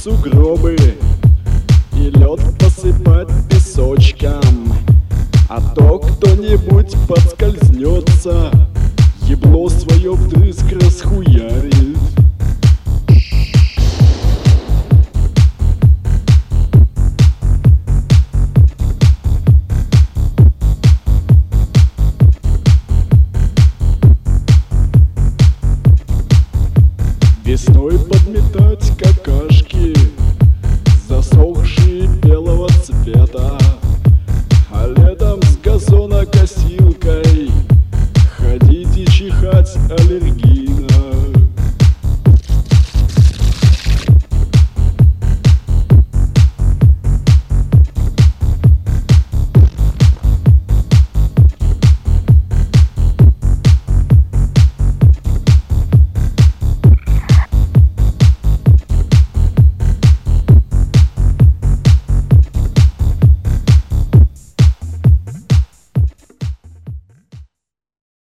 сугробы и лед посыпать песочком. А то кто-нибудь подскользнется, ебло свое вдрызг расхуярит. Весной подметать какашки, засохшие белого цвета.